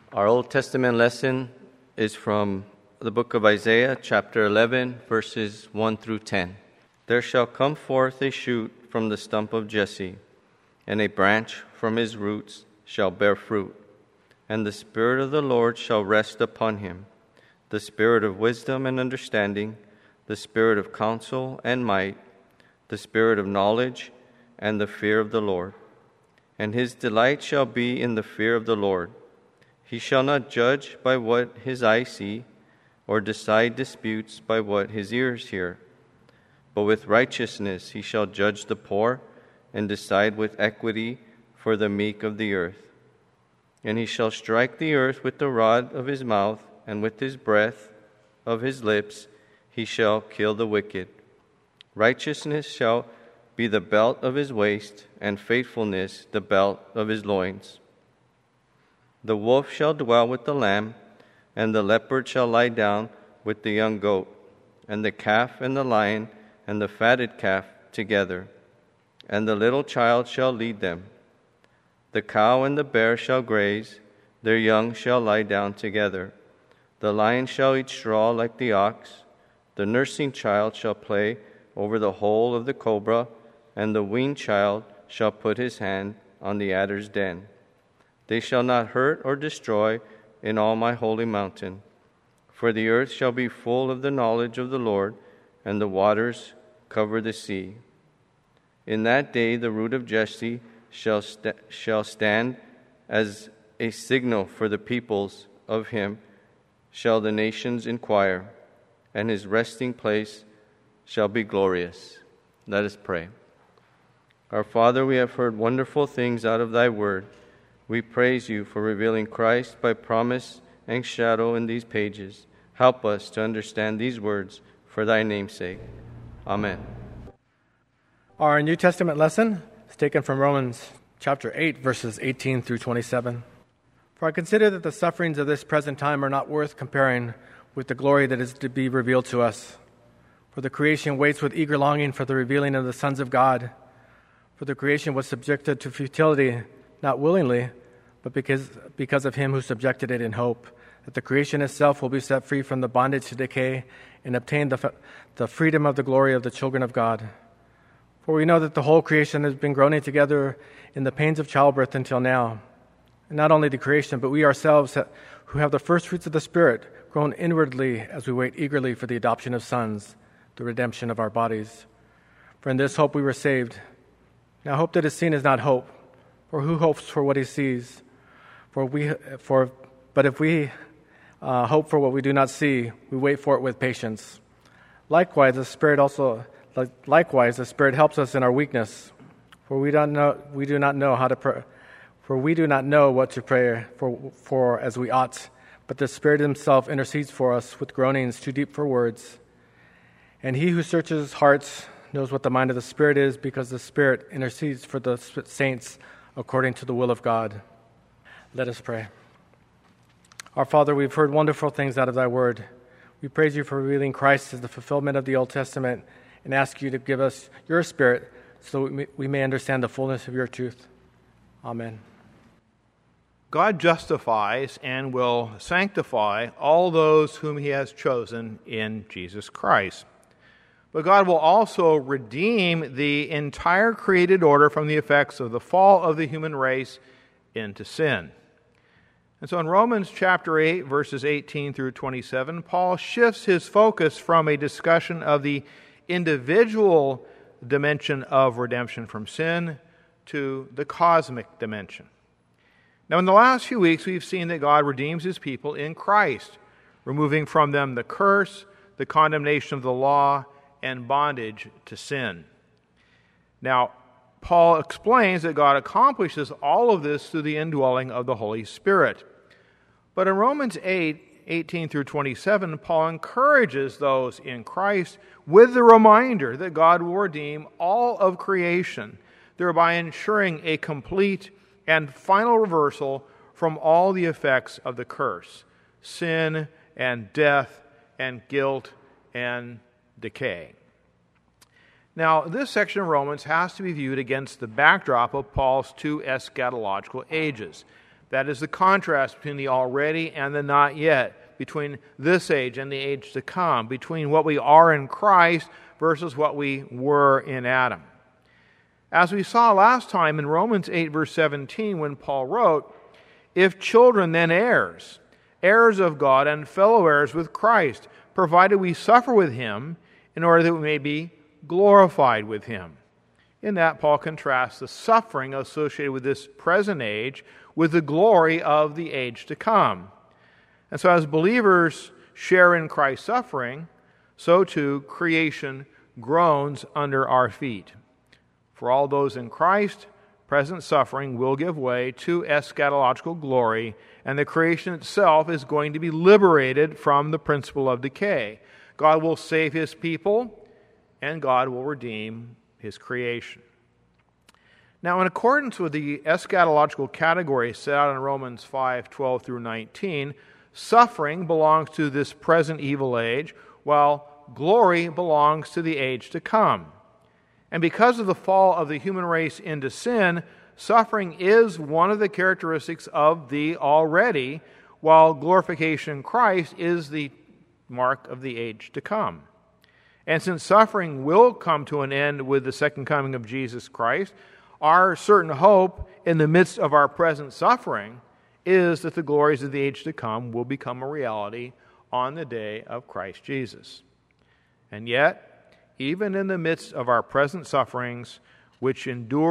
Our Old Testament lesson is from the book of Isaiah, chapter 11, verses 1 through 10. There shall come forth a shoot from the stump of Jesse, and a branch from his roots shall bear fruit. And the Spirit of the Lord shall rest upon him, the Spirit of wisdom and understanding, the Spirit of counsel and might, the Spirit of knowledge and the fear of the Lord. And his delight shall be in the fear of the Lord. He shall not judge by what his eyes see, or decide disputes by what his ears hear. But with righteousness he shall judge the poor, and decide with equity for the meek of the earth. And he shall strike the earth with the rod of his mouth, and with his breath of his lips he shall kill the wicked. Righteousness shall be the belt of his waist, and faithfulness the belt of his loins. The wolf shall dwell with the lamb, and the leopard shall lie down with the young goat, and the calf and the lion and the fatted calf together, and the little child shall lead them. The cow and the bear shall graze, their young shall lie down together. The lion shall eat straw like the ox, the nursing child shall play over the hole of the cobra, and the weaned child shall put his hand on the adder's den. They shall not hurt or destroy in all my holy mountain. For the earth shall be full of the knowledge of the Lord, and the waters cover the sea. In that day the root of Jesse shall stand as a signal for the peoples. Of him shall the nations inquire, and his resting place shall be glorious. Let us pray. Our Father, we have heard wonderful things out of thy word. We praise you for revealing Christ by promise and shadow in these pages. Help us to understand these words for thy name's sake. Amen. Our New Testament lesson is taken from Romans chapter 8, verses 18 through 27. For I consider that the sufferings of this present time are not worth comparing with the glory that is to be revealed to us. For the creation waits with eager longing for the revealing of the sons of God. For the creation was subjected to futility, not willingly, but because of him who subjected it in hope, that the creation itself will be set free from the bondage to decay and obtain the freedom of the glory of the children of God. For we know that the whole creation has been groaning together in the pains of childbirth until now. And not only the creation, but we ourselves who have the first fruits of the Spirit groan inwardly as we wait eagerly for the adoption of sons, the redemption of our bodies. For in this hope we were saved. Now hope that is seen is not hope. For who hopes for what he sees? But if we hope for what we do not see, we wait for it with patience. Likewise, the Spirit helps us in our weakness. For we do not know what to pray for as we ought. But the Spirit himself intercedes for us with groanings too deep for words. And he who searches hearts knows what the mind of the Spirit is, because the Spirit intercedes for the saints according to the will of God. Let us pray. Our Father, we've heard wonderful things out of thy word. We praise you for revealing Christ as the fulfillment of the Old Testament, and ask you to give us your Spirit so we may understand the fullness of your truth. Amen. God justifies and will sanctify all those whom he has chosen in Jesus Christ. But God will also redeem the entire created order from the effects of the fall of the human race into sin. And so in Romans chapter 8, verses 18 through 27, Paul shifts his focus from a discussion of the individual dimension of redemption from sin to the cosmic dimension. Now, in the last few weeks, we've seen that God redeems his people in Christ, removing from them the curse, the condemnation of the law, and bondage to sin. Now, Paul explains that God accomplishes all of this through the indwelling of the Holy Spirit. But in Romans 8, 18 through 27, Paul encourages those in Christ with the reminder that God will redeem all of creation, thereby ensuring a complete and final reversal from all the effects of the curse, sin and death and guilt and decay. Now, this section of Romans has to be viewed against the backdrop of Paul's two eschatological ages, That is the contrast between the already and the not yet, between this age and the age to come, between what we are in Christ versus what we were in Adam. As we saw last time in Romans 8, verse 17, when Paul wrote, "If children, then heirs, heirs of God and fellow heirs with Christ, provided we suffer with him, in order that we may be glorified with him." In that, Paul contrasts the suffering associated with this present age with the glory of the age to come. And so as believers share in Christ's suffering, so too creation groans under our feet. For all those in Christ, present suffering will give way to eschatological glory, and the creation itself is going to be liberated from the principle of decay. God will save his people, and God will redeem his creation. Now, in accordance with the eschatological category set out in Romans 5:12 through 19, suffering belongs to this present evil age, while glory belongs to the age to come. And because of the fall of the human race into sin, suffering is one of the characteristics of the already, while glorification in Christ is the mark of the age to come. And since suffering will come to an end with the second coming of Jesus Christ, our certain hope in the midst of our present suffering is that the glories of the age to come will become a reality on the day of Christ Jesus. And yet, even in the midst of our present sufferings, which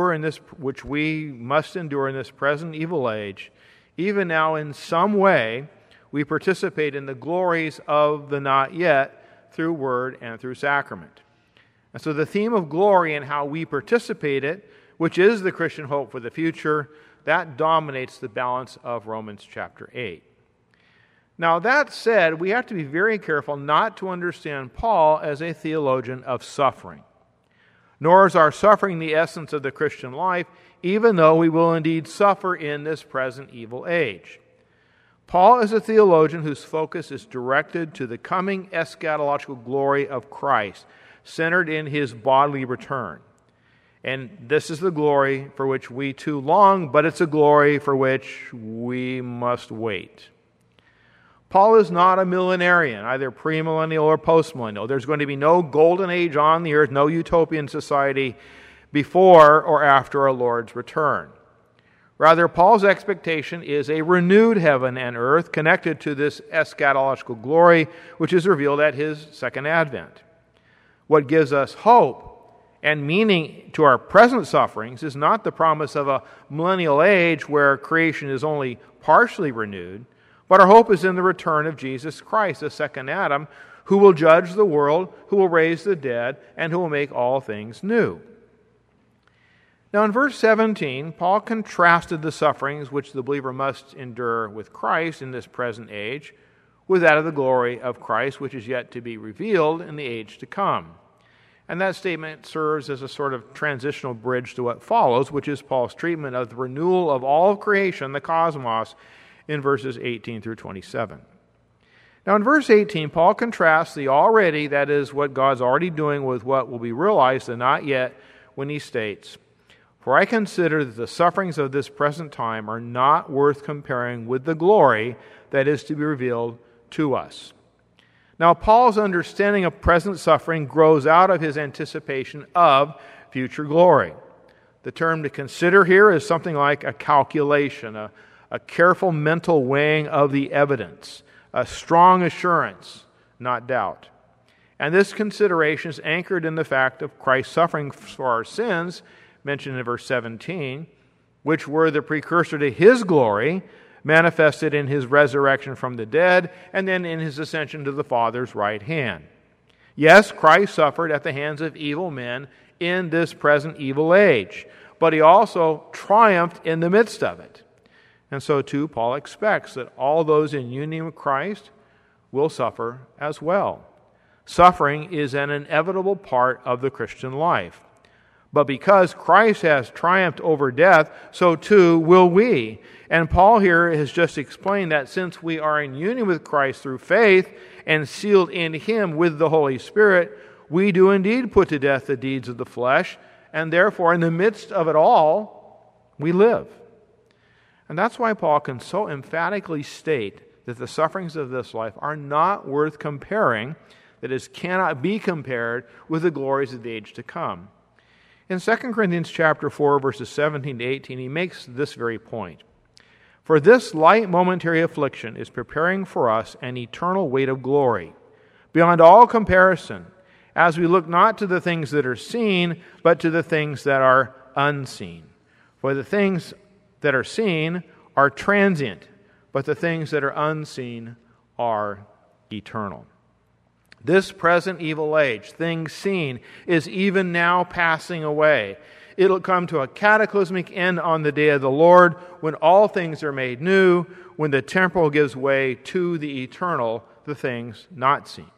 we must endure in this present evil age, even now in some way we participate in the glories of the not yet through word and through sacrament. And so the theme of glory and how we participate it, which is the Christian hope for the future, that dominates the balance of Romans chapter 8. Now, that said, we have to be very careful not to understand Paul as a theologian of suffering. Nor is our suffering the essence of the Christian life, even though we will indeed suffer in this present evil age. Paul is a theologian whose focus is directed to the coming eschatological glory of Christ, centered in his bodily return. And this is the glory for which we too long, but it's a glory for which we must wait. Paul is not a millenarian, either premillennial or postmillennial. There's going to be no golden age on the earth, no utopian society before or after our Lord's return. Rather, Paul's expectation is a renewed heaven and earth connected to this eschatological glory, which is revealed at his second advent. What gives us hope and meaning to our present sufferings is not the promise of a millennial age where creation is only partially renewed, but our hope is in the return of Jesus Christ, the second Adam, who will judge the world, who will raise the dead, and who will make all things new. Now in verse 17, Paul contrasted the sufferings which the believer must endure with Christ in this present age with that of the glory of Christ, which is yet to be revealed in the age to come. And that statement serves as a sort of transitional bridge to what follows, which is Paul's treatment of the renewal of all of creation, the cosmos, in verses 18 through 27. Now in verse 18, Paul contrasts the already, that is, what God's already doing, with what will be realized, the not yet, when he states, "For I consider that the sufferings of this present time are not worth comparing with the glory that is to be revealed to us." Now Paul's understanding of present suffering grows out of his anticipation of future glory. The term to consider here is something like a calculation, a careful mental weighing of the evidence, a strong assurance, not doubt. And this consideration is anchored in the fact of Christ's suffering for our sins, mentioned in verse 17, which were the precursor to his glory, manifested in his resurrection from the dead, and then in his ascension to the Father's right hand. Yes, Christ suffered at the hands of evil men in this present evil age, but he also triumphed in the midst of it. And so too, Paul expects that all those in union with Christ will suffer as well. Suffering is an inevitable part of the Christian life. But because Christ has triumphed over death, so too will we. And Paul here has just explained that since we are in union with Christ through faith and sealed in him with the Holy Spirit, we do indeed put to death the deeds of the flesh, and therefore in the midst of it all, we live. And that's why Paul can so emphatically state that the sufferings of this life are not worth comparing, that is, cannot be compared with the glories of the age to come. In 2 Corinthians chapter 4, verses 17 to 18, he makes this very point. For this light momentary affliction is preparing for us an eternal weight of glory, beyond all comparison, as we look not to the things that are seen, but to the things that are unseen. For the things that are seen are transient, but the things that are unseen are eternal. This present evil age, things seen, is even now passing away. It'll come to a cataclysmic end on the day of the Lord, when all things are made new, when the temporal gives way to the eternal, the things not seen.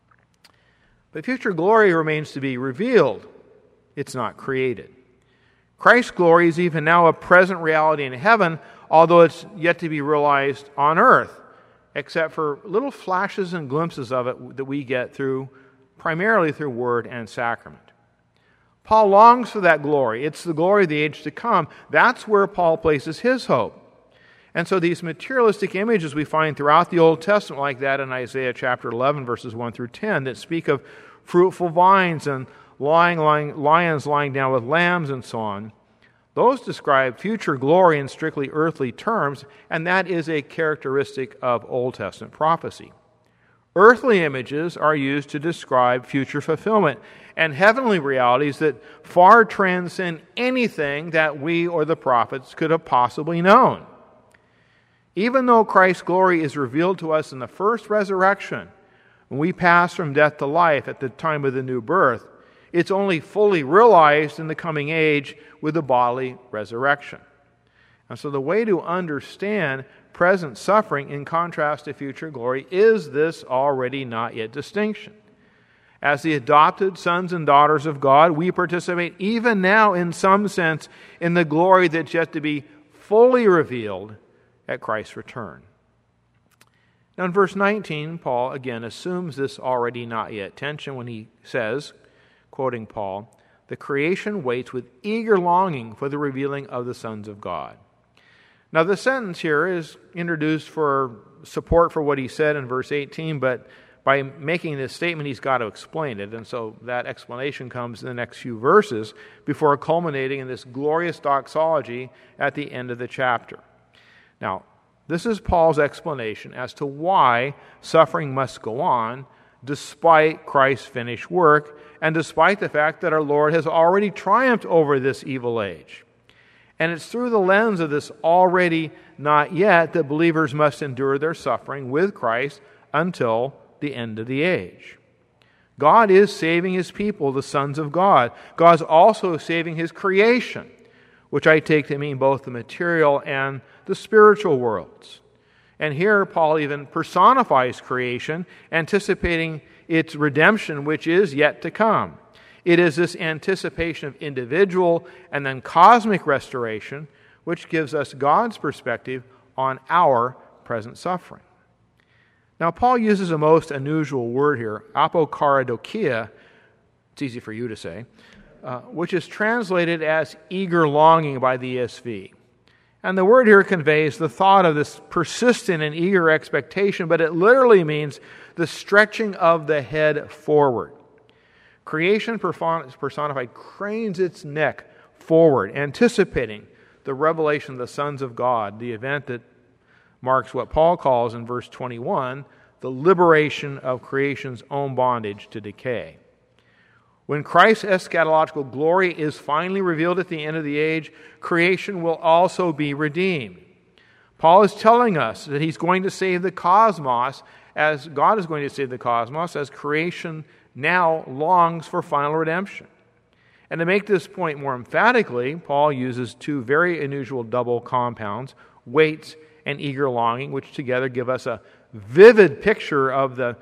But future glory remains to be revealed. It's not created. Christ's glory is even now a present reality in heaven, although it's yet to be realized on earth, except for little flashes and glimpses of it that we get primarily through word and sacrament. Paul longs for that glory. It's the glory of the age to come. That's where Paul places his hope. And so these materialistic images we find throughout the Old Testament, like that in Isaiah chapter 11, verses 1 through 10, that speak of fruitful vines and lions lying down with lambs and so on, those describe future glory in strictly earthly terms, and that is a characteristic of Old Testament prophecy. Earthly images are used to describe future fulfillment and heavenly realities that far transcend anything that we or the prophets could have possibly known. Even though Christ's glory is revealed to us in the first resurrection, when we pass from death to life at the time of the new birth, it's only fully realized in the coming age with the bodily resurrection. And so the way to understand present suffering in contrast to future glory is this already not yet distinction. As the adopted sons and daughters of God, we participate even now in some sense in the glory that's yet to be fully revealed at Christ's return. Now in verse 19, Paul again assumes this already not yet tension when he says, quoting Paul, "The creation waits with eager longing for the revealing of the sons of God." Now the sentence here is introduced for support for what he said in verse 18, but by making this statement he's got to explain it, and so that explanation comes in the next few verses before culminating in this glorious doxology at the end of the chapter. Now, this is Paul's explanation as to why suffering must go on despite Christ's finished work and despite the fact that our Lord has already triumphed over this evil age. And it's through the lens of this already not yet that believers must endure their suffering with Christ until the end of the age. God is saving His people, the sons of God. God's also saving His creation, which I take to mean both the material and the spiritual worlds. And here Paul even personifies creation, anticipating its redemption, which is yet to come. It is this anticipation of individual and then cosmic restoration which gives us God's perspective on our present suffering. Now, Paul uses a most unusual word here, apokaradokia, it's easy for you to say, which is translated as eager longing by the ESV. And the word here conveys the thought of this persistent and eager expectation, but it literally means the stretching of the head forward. Creation personified cranes its neck forward, anticipating the revelation of the sons of God, the event that marks what Paul calls in verse 21, the liberation of creation's own bondage to decay. When Christ's eschatological glory is finally revealed at the end of the age, creation will also be redeemed. Paul is telling us that he's going to save the cosmos, as God is going to save the cosmos, as creation now longs for final redemption. And to make this point more emphatically, Paul uses two very unusual double compounds, waits and eager longing, which together give us a vivid picture of the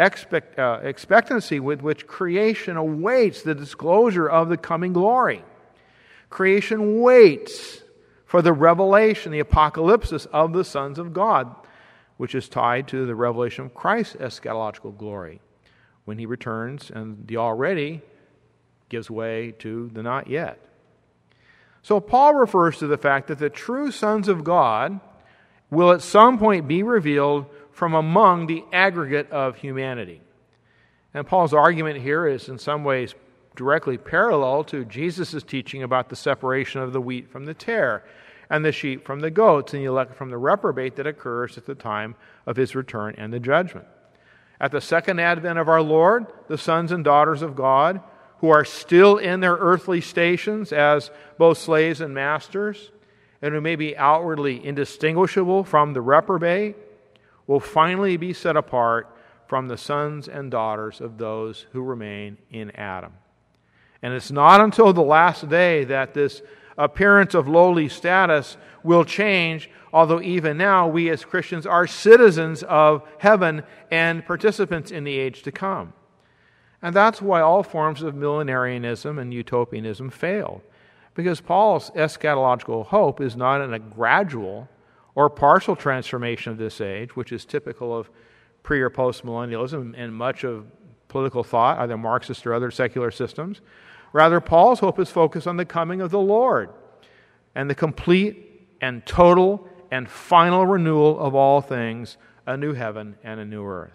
expectancy with which creation awaits the disclosure of the coming glory. Creation waits for the revelation, the apocalypsis of the sons of God, which is tied to the revelation of Christ's eschatological glory when He returns and the already gives way to the not yet. So Paul refers to the fact that the true sons of God will at some point be revealed from among the aggregate of humanity. And Paul's argument here is in some ways directly parallel to Jesus' teaching about the separation of the wheat from the tare, and the sheep from the goats, and the elect from the reprobate that occurs at the time of his return and the judgment. At the second advent of our Lord, the sons and daughters of God, who are still in their earthly stations as both slaves and masters, and who may be outwardly indistinguishable from the reprobate, will finally be set apart from the sons and daughters of those who remain in Adam. And it's not until the last day that this appearance of lowly status will change, although even now we as Christians are citizens of heaven and participants in the age to come. And that's why all forms of millenarianism and utopianism fail. Because Paul's eschatological hope is not in a gradual or partial transformation of this age, which is typical of pre- or post-millennialism and much of political thought, either Marxist or other secular systems. Rather, Paul's hope is focused on the coming of the Lord and the complete and total and final renewal of all things, a new heaven and a new earth.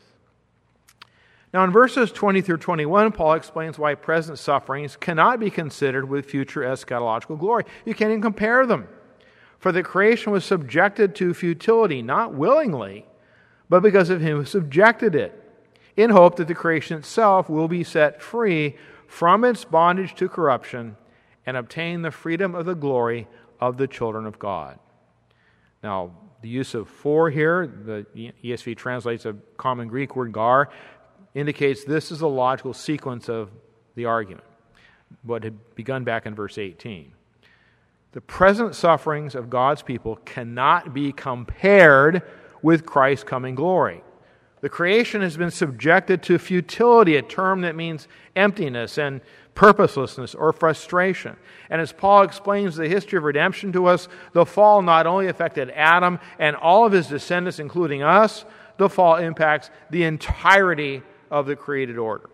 Now, in verses 20 through 21, Paul explains why present sufferings cannot be considered with future eschatological glory. You can't even compare them. For the creation was subjected to futility, not willingly, but because of him who subjected it, in hope that the creation itself will be set free from its bondage to corruption and obtain the freedom of the glory of the children of God. Now, the use of for here, the ESV translates a common Greek word gar, indicates this is a logical sequence of the argument, what had begun back in verse 18. The present sufferings of God's people cannot be compared with Christ's coming glory. The creation has been subjected to futility, a term that means emptiness and purposelessness or frustration. And as Paul explains the history of redemption to us, the fall not only affected Adam and all of his descendants, including us, the fall impacts the entirety of the created order.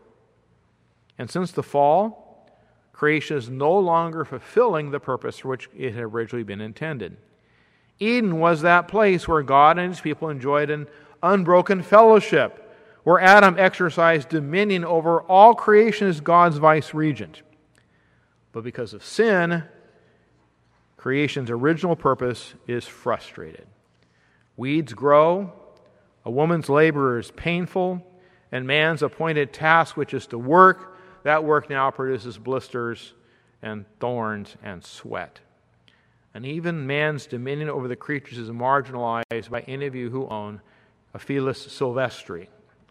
And since the fall, creation is no longer fulfilling the purpose for which it had originally been intended. Eden was that place where God and his people enjoyed an unbroken fellowship, where Adam exercised dominion over all creation as God's vice-regent. But because of sin, creation's original purpose is frustrated. Weeds grow, a woman's labor is painful, and man's appointed task, which is to work, that work now produces blisters and thorns and sweat. And even man's dominion over the creatures is marginalized by any of you who own a Felis Silvestri.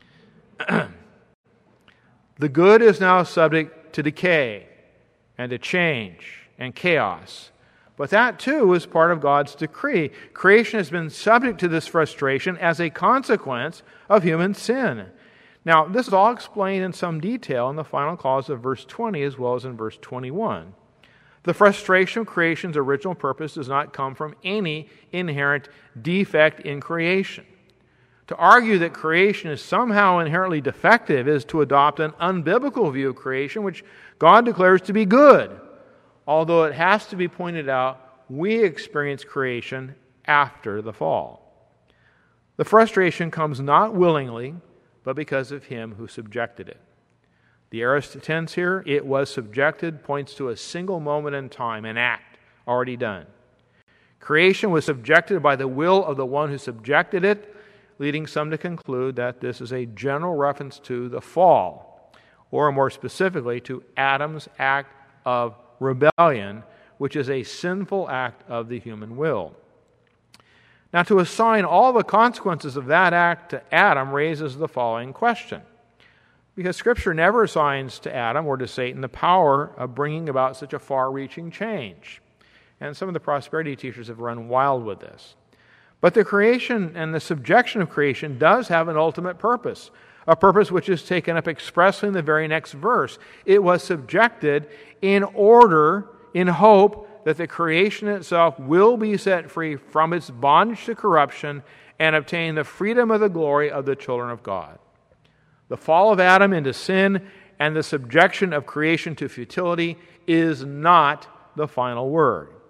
The good is now subject to decay and to change and chaos. But that too is part of God's decree. Creation has been subject to this frustration as a consequence of human sin. Now, this is all explained in some detail in the final clause of verse 20 as well as in verse 21. The frustration of creation's original purpose does not come from any inherent defect in creation. To argue that creation is somehow inherently defective is to adopt an unbiblical view of creation, which God declares to be good. Although it has to be pointed out, we experience creation after the fall. The frustration comes not willingly, but because of him who subjected it. The aorist tense here, it was subjected, points to a single moment in time, an act already done. Creation was subjected by the will of the one who subjected it, leading some to conclude that this is a general reference to the fall, or more specifically to Adam's act of rebellion, which is a sinful act of the human will. Now, to assign all the consequences of that act to Adam raises the following question. Because Scripture never assigns to Adam or to Satan the power of bringing about such a far-reaching change. And some of the prosperity teachers have run wild with this. But the creation and the subjection of creation does have an ultimate purpose, a purpose which is taken up expressly in the very next verse. It was subjected in order, in hope, that the creation itself will be set free from its bondage to corruption and obtain the freedom of the glory of the children of God. The fall of Adam into sin and the subjection of creation to futility is not the final word.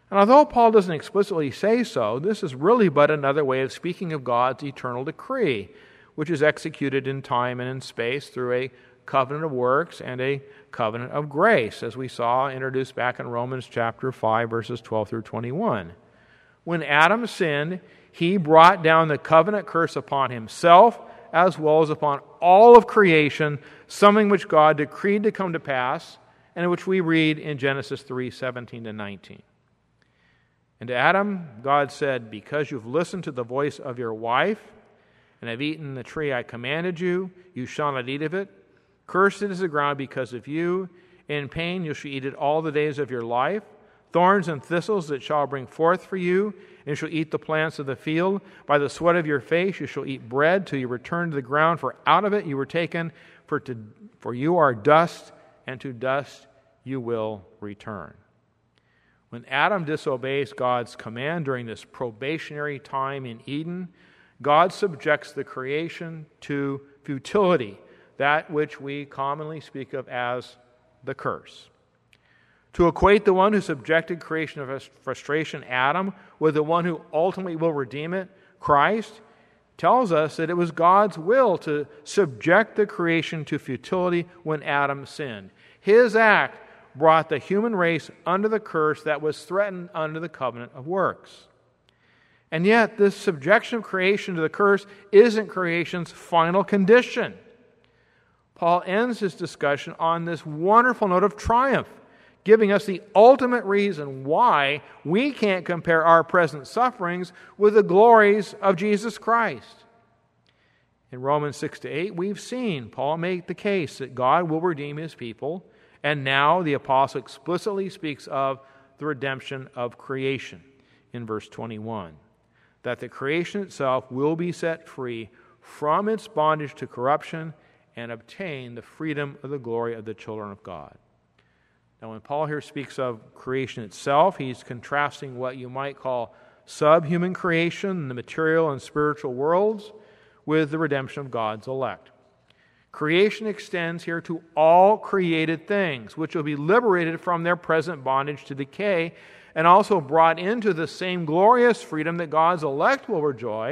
And although Paul doesn't explicitly say so, this is really but another way of speaking of God's eternal decree, which is executed in time and in space through a covenant of works and a covenant of grace, as we saw introduced back in Romans chapter 5, verses 12 through 21. When Adam sinned, he brought down the covenant curse upon himself as well as upon all of creation, something which God decreed to come to pass, and which we read in Genesis 3, 17 to 19. And to Adam, God said, "Because you've listened to the voice of your wife, and have eaten the tree I commanded you, you shall not eat of it. Cursed is the ground because of you. In pain you shall eat it all the days of your life. Thorns and thistles it shall bring forth for you, and you shall eat the plants of the field. By the sweat of your face you shall eat bread till you return to the ground, for out of it you were taken, for you are dust, and to dust you will return." When Adam disobeys God's command during this probationary time in Eden, God subjects the creation to futility, that which we commonly speak of as the curse. To equate the one who subjected creation to frustration, Adam, with the one who ultimately will redeem it, Christ, tells us that it was God's will to subject the creation to futility when Adam sinned. His act brought the human race under the curse that was threatened under the covenant of works. And yet, this subjection of creation to the curse isn't creation's final condition. Paul ends his discussion on this wonderful note of triumph, giving us the ultimate reason why we can't compare our present sufferings with the glories of Jesus Christ. In Romans 6-8, we've seen Paul make the case that God will redeem his people, and now the apostle explicitly speaks of the redemption of creation in verse 21, that the creation itself will be set free from its bondage to corruption and obtain the freedom of the glory of the children of God. Now, when Paul here speaks of creation itself, he's contrasting what you might call subhuman creation, the material and spiritual worlds, with the redemption of God's elect. Creation extends here to all created things, which will be liberated from their present bondage to decay and also brought into the same glorious freedom that God's elect will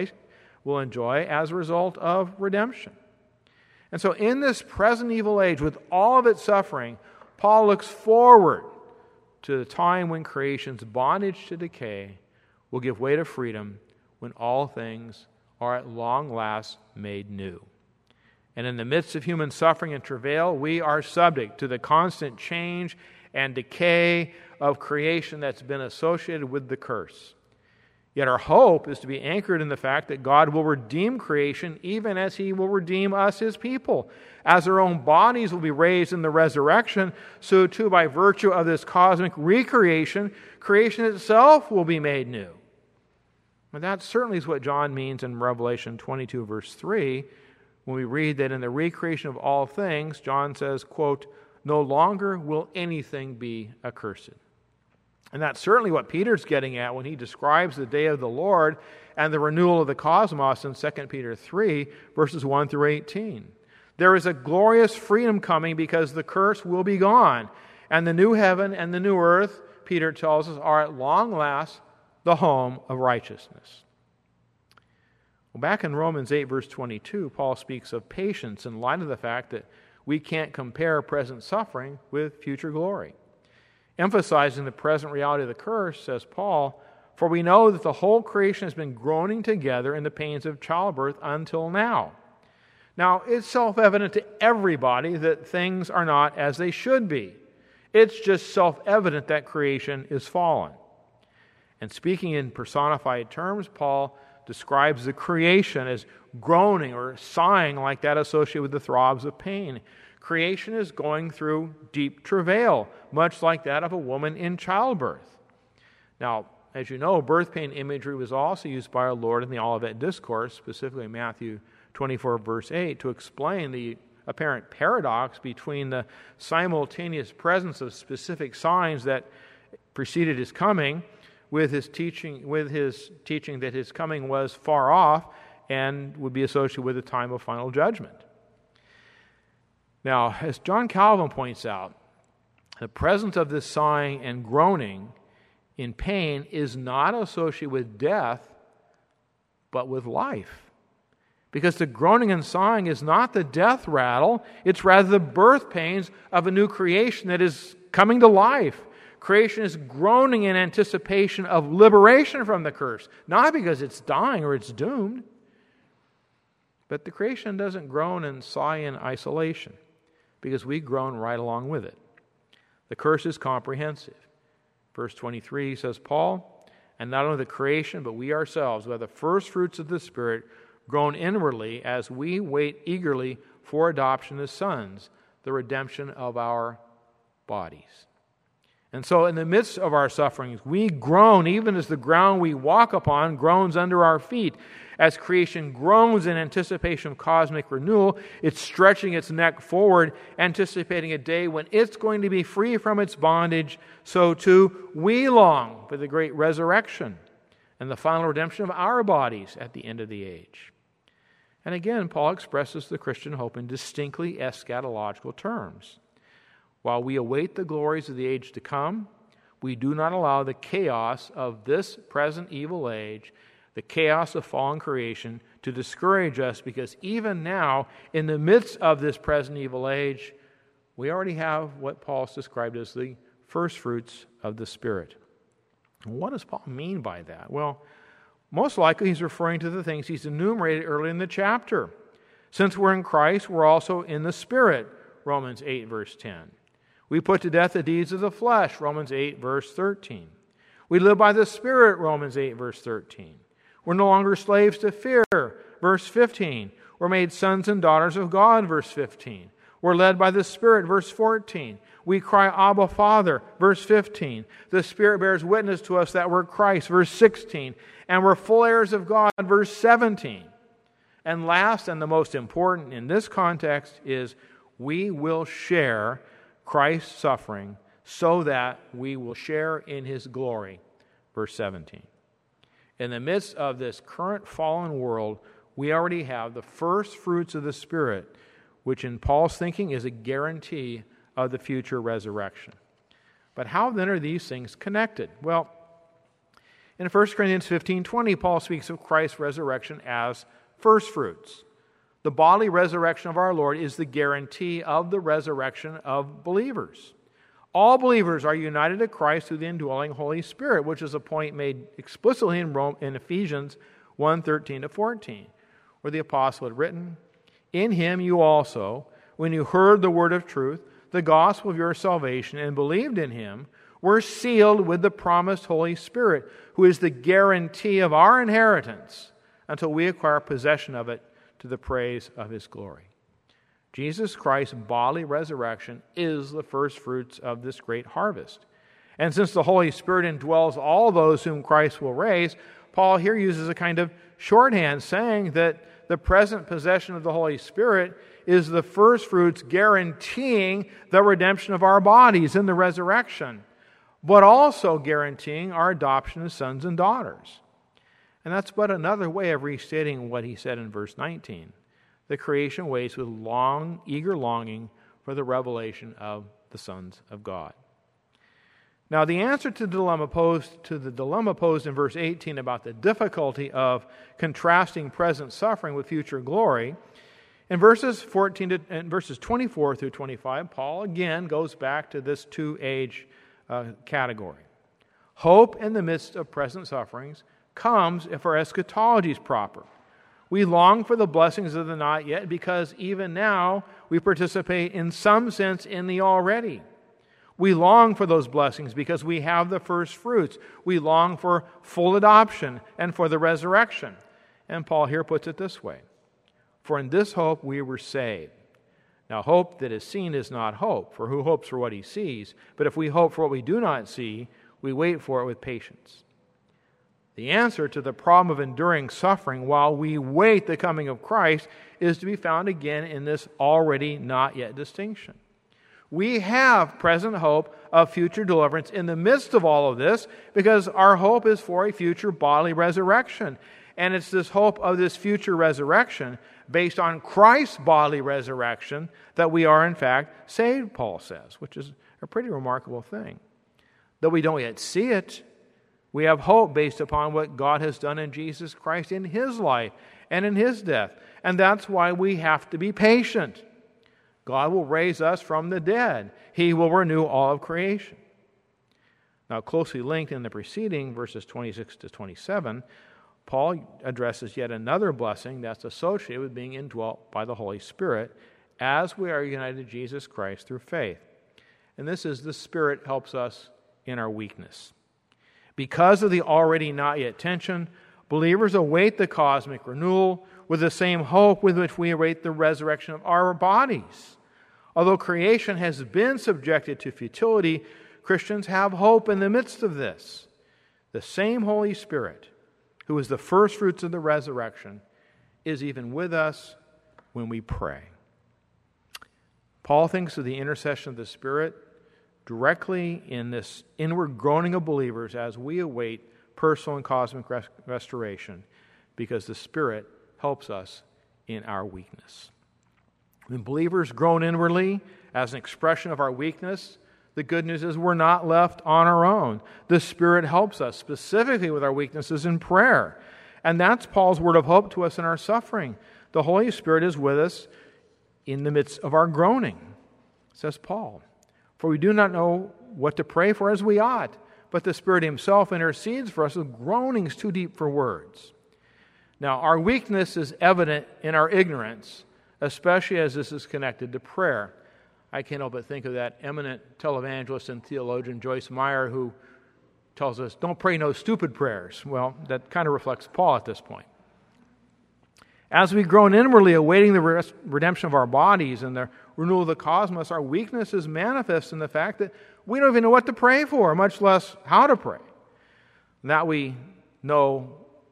enjoy as a result of redemption. And so in this present evil age, with all of its suffering, Paul looks forward to the time when creation's bondage to decay will give way to freedom, when all things are at long last made new. And in the midst of human suffering and travail, we are subject to the constant change and decay of creation that's been associated with the curse. Yet our hope is to be anchored in the fact that God will redeem creation even as He will redeem us, His people. As our own bodies will be raised in the resurrection, so too by virtue of this cosmic recreation, creation itself will be made new. And that certainly is what John means in Revelation 22, verse 3, when we read that in the recreation of all things, John says, quote, "No longer will anything be accursed." And that's certainly what Peter's getting at when he describes the day of the Lord and the renewal of the cosmos in 2 Peter 3, verses 1 through 18. There is a glorious freedom coming because the curse will be gone, and the new heaven and the new earth, Peter tells us, are at long last the home of righteousness. Well, back in Romans 8, verse 22, Paul speaks of patience in light of the fact that we can't compare present suffering with future glory. Emphasizing the present reality of the curse, says Paul, "For we know that the whole creation has been groaning together in the pains of childbirth until now." Now, it's self-evident to everybody that things are not as they should be. It's just self-evident that creation is fallen. And speaking in personified terms, Paul describes the creation as groaning or sighing like that associated with the throbs of pain. Creation is going through deep travail, much like that of a woman in childbirth. Now, as you know, birth pain imagery was also used by our Lord in the Olivet Discourse, specifically Matthew 24, verse 8, to explain the apparent paradox between the simultaneous presence of specific signs that preceded his coming with his teaching that his coming was far off and would be associated with the time of final judgment. Now, as John Calvin points out, the presence of this sighing and groaning in pain is not associated with death, but with life. Because the groaning and sighing is not the death rattle, it's rather the birth pains of a new creation that is coming to life. Creation is groaning in anticipation of liberation from the curse, not because it's dying or it's doomed. But the creation doesn't groan and sigh in isolation, because we groan right along with it. The curse is comprehensive. Verse 23 says, Paul, and not only the creation, but we ourselves, who are the first fruits of the Spirit, groan inwardly as we wait eagerly for adoption as sons, the redemption of our bodies. And so in the midst of our sufferings, we groan even as the ground we walk upon groans under our feet. As creation groans in anticipation of cosmic renewal, it's stretching its neck forward, anticipating a day when it's going to be free from its bondage. So too, we long for the great resurrection and the final redemption of our bodies at the end of the age. And again, Paul expresses the Christian hope in distinctly eschatological terms. While we await the glories of the age to come, we do not allow the chaos of this present evil age, the chaos of fallen creation, to discourage us, because even now, in the midst of this present evil age, we already have what Paul's described as the first fruits of the Spirit. What does Paul mean by that? Well, most likely he's referring to the things he's enumerated early in the chapter. Since we're in Christ, we're also in the Spirit, Romans 8, verse 10. We put to death the deeds of the flesh, Romans 8, verse 13. We live by the Spirit, Romans 8, verse 13. We're no longer slaves to fear, verse 15. We're made sons and daughters of God, verse 15. We're led by the Spirit, verse 14. We cry, Abba, Father, verse 15. The Spirit bears witness to us that we're Christ, verse 16. And we're full heirs of God, verse 17. And last, and the most important in this context, is we will share Christ's suffering so that we will share in His glory, verse 17. In the midst of this current fallen world, we already have the first fruits of the Spirit, which in Paul's thinking is a guarantee of the future resurrection. But how then are these things connected? Well, in 1 Corinthians 15:20, Paul speaks of Christ's resurrection as first fruits. The bodily resurrection of our Lord is the guarantee of the resurrection of believers. All believers are united to Christ through the indwelling Holy Spirit, which is a point made explicitly in Ephesians 1:13-14, where the apostle had written, In Him you also, when you heard the word of truth, the gospel of your salvation, and believed in Him, were sealed with the promised Holy Spirit, who is the guarantee of our inheritance until we acquire possession of it to the praise of His glory. Jesus Christ's bodily resurrection is the first fruits of this great harvest. And since the Holy Spirit indwells all those whom Christ will raise, Paul here uses a kind of shorthand saying that the present possession of the Holy Spirit is the first fruits guaranteeing the redemption of our bodies in the resurrection, but also guaranteeing our adoption as sons and daughters. And that's but another way of restating what he said in verse 19. The creation waits with eager longing for the revelation of the sons of God. Now, the answer to the dilemma posed in verse 18 about the difficulty of contrasting present suffering with future glory, in verses 24 through 25, Paul again goes back to this two-age category. Hope in the midst of present sufferings comes if our eschatology is proper. We long for the blessings of the not yet because even now we participate in some sense in the already. We long for those blessings because we have the first fruits. We long for full adoption and for the resurrection. And Paul here puts it this way. For in this hope we were saved. Now hope that is seen is not hope, for who hopes for what he sees? But if we hope for what we do not see, we wait for it with patience. The answer to the problem of enduring suffering while we wait the coming of Christ is to be found again in this already not yet distinction. We have present hope of future deliverance in the midst of all of this because our hope is for a future bodily resurrection. And it's this hope of this future resurrection based on Christ's bodily resurrection that we are in fact saved, Paul says, which is a pretty remarkable thing. Though we don't yet see it, We have hope based upon what God has done in Jesus Christ in His life and in His death. And that's why we have to be patient. God will raise us from the dead. He will renew all of creation. Now, closely linked in the preceding verses 26 to 27, Paul addresses yet another blessing that's associated with being indwelt by the Holy Spirit as we are united to Jesus Christ through faith. And this is the Spirit helps us in our weakness. Because of the already not yet tension, believers await the cosmic renewal with the same hope with which we await the resurrection of our bodies. Although creation has been subjected to futility, Christians have hope in the midst of this. The same Holy Spirit, who is the first fruits of the resurrection, is even with us when we pray. Paul thinks of the intercession of the Spirit directly in this inward groaning of believers as we await personal and cosmic restoration, because the Spirit helps us in our weakness. When believers groan inwardly as an expression of our weakness, the good news is we're not left on our own. The Spirit helps us, specifically with our weaknesses in prayer. And that's Paul's word of hope to us in our suffering. The Holy Spirit is with us in the midst of our groaning, says Paul. For we do not know what to pray for as we ought, but the Spirit Himself intercedes for us with groanings too deep for words. Now, our weakness is evident in our ignorance, especially as this is connected to prayer. I can't help but think of that eminent televangelist and theologian Joyce Meyer, who tells us, don't pray no stupid prayers. Well, that kind of reflects Paul at this point. As we groan inwardly awaiting the redemption of our bodies and the renewal of the cosmos, our weakness is manifest in the fact that we don't even know what to pray for, much less how to pray. That we do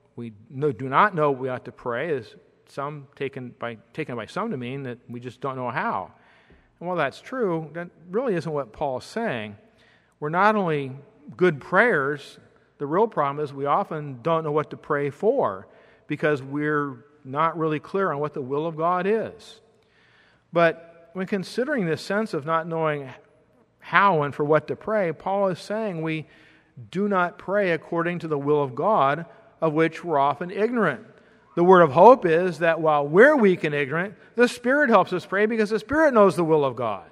not know what we ought to pray is taken by some to mean that we just don't know how. And while that's true, that really isn't what Paul is saying. We're not only good prayers, the real problem is we often don't know what to pray for because we're not really clear on what the will of God is. But when considering this sense of not knowing how and for what to pray, Paul is saying we do not pray according to the will of God, of which we're often ignorant. The word of hope is that while we're weak and ignorant, the Spirit helps us pray because the Spirit knows the will of God.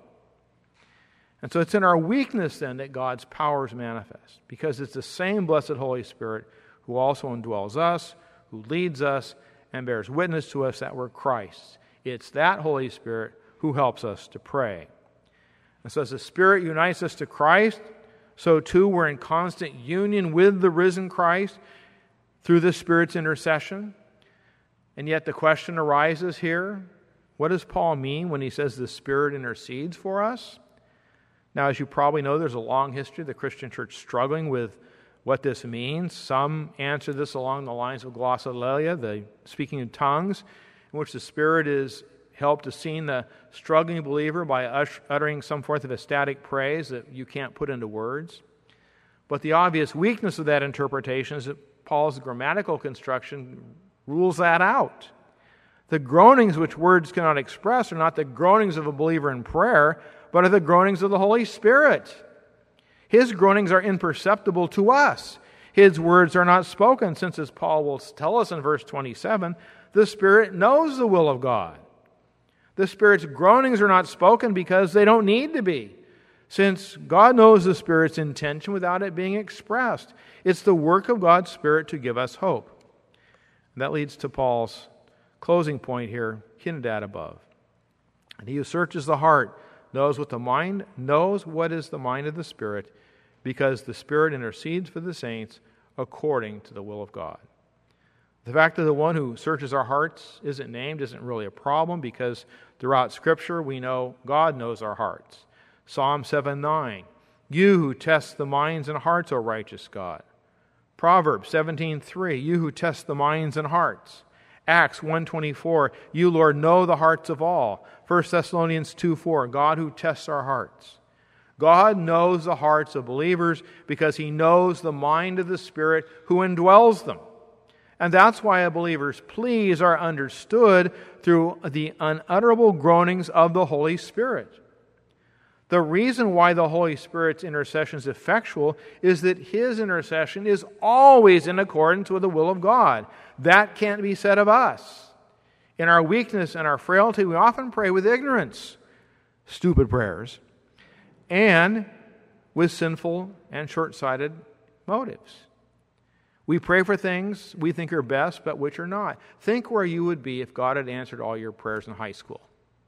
And so it's in our weakness then that God's power is manifest, because it's the same blessed Holy Spirit who also indwells us, who leads us, and bears witness to us that we're Christ. It's that Holy Spirit who helps us to pray. And so as the Spirit unites us to Christ, so too we're in constant union with the risen Christ through the Spirit's intercession. And yet the question arises here, what does Paul mean when he says the Spirit intercedes for us? Now, as you probably know, there's a long history of the Christian church struggling with what this means. Some answer this along the lines of glossolalia, the speaking in tongues, in which the Spirit is helped to see the struggling believer by uttering some sort of ecstatic praise that you can't put into words. But the obvious weakness of that interpretation is that Paul's grammatical construction rules that out. The groanings which words cannot express are not the groanings of a believer in prayer, but are the groanings of the Holy Spirit. His groanings are imperceptible to us. His words are not spoken, since, as Paul will tell us in verse 27, the Spirit knows the will of God. The Spirit's groanings are not spoken because they don't need to be, since God knows the Spirit's intention without it being expressed. It's the work of God's Spirit to give us hope. And that leads to Paul's closing point here, hinted at above. And he who searches the heart knows what is the mind of the Spirit, because the Spirit intercedes for the saints according to the will of God. The fact that the one who searches our hearts isn't named isn't really a problem, because throughout Scripture we know God knows our hearts. Psalm 7:9, you who test the minds and hearts, O righteous God. Proverbs 17:3, you who test the minds and hearts. Acts 1:24, you, Lord, know the hearts of all. 1 Thessalonians 2:4, God who tests our hearts. God knows the hearts of believers because He knows the mind of the Spirit who indwells them. And that's why a believer's pleas are understood through the unutterable groanings of the Holy Spirit. The reason why the Holy Spirit's intercession is effectual is that His intercession is always in accordance with the will of God. That can't be said of us. In our weakness and our frailty, we often pray with ignorance, stupid prayers, and with sinful and short-sighted motives. We pray for things we think are best, but which are not. Think where you would be if God had answered all your prayers in high school.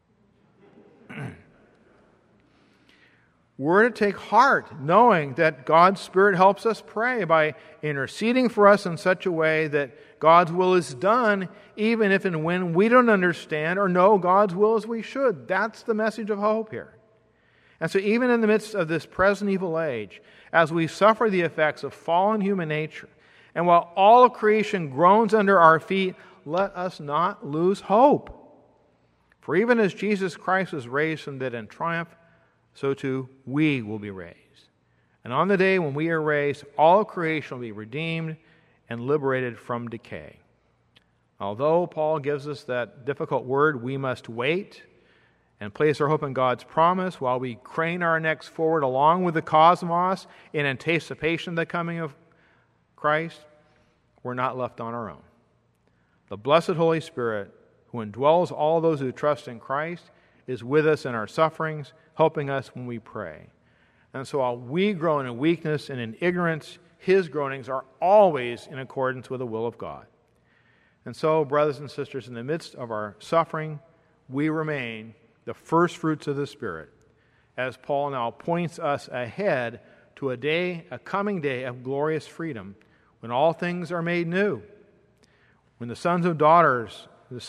We're to take heart, knowing that God's Spirit helps us pray by interceding for us in such a way that God's will is done, even if and when we don't understand or know God's will as we should. That's the message of hope here. And so even in the midst of this present evil age, as we suffer the effects of fallen human nature, and while all of creation groans under our feet, let us not lose hope. For even as Jesus Christ was raised from the dead in triumph, so too we will be raised. And on the day when we are raised, all of creation will be redeemed and liberated from decay. Although Paul gives us that difficult word, we must wait and place our hope in God's promise while we crane our necks forward along with the cosmos in anticipation of the coming of Christ. We're not left on our own. The blessed Holy Spirit, who indwells all those who trust in Christ, is with us in our sufferings, helping us when we pray. And so while we groan in weakness and in ignorance, His groanings are always in accordance with the will of God. And so, brothers and sisters, in the midst of our suffering, we remain the first fruits of the Spirit, as Paul now points us ahead to a coming day of glorious freedom, when all things are made new, when the sons and daughters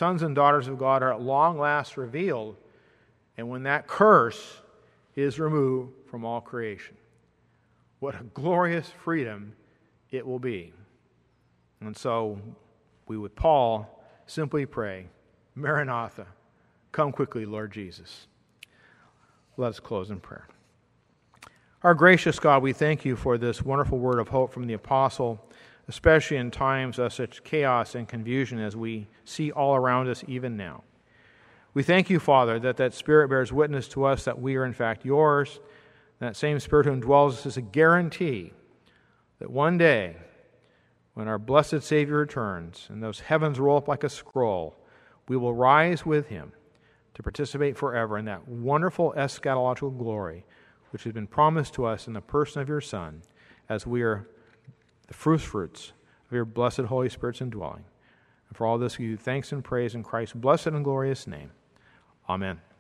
of God are at long last revealed, and when that curse is removed from all creation. What a glorious freedom it will be. And so we with Paul simply pray, Maranatha, come quickly, Lord Jesus. Let us close in prayer. Our gracious God, we thank you for this wonderful word of hope from the apostle, especially in times of such chaos and confusion as we see all around us even now. We thank you, Father, that Spirit bears witness to us that we are in fact yours. That same Spirit who indwells us is a guarantee that one day, when our blessed Savior returns and those heavens roll up like a scroll, we will rise with Him to participate forever in that wonderful eschatological glory which has been promised to us in the person of your Son, as we are the first fruits of your blessed Holy Spirit's indwelling. And for all this, we give you thanks and praise in Christ's blessed and glorious name. Amen.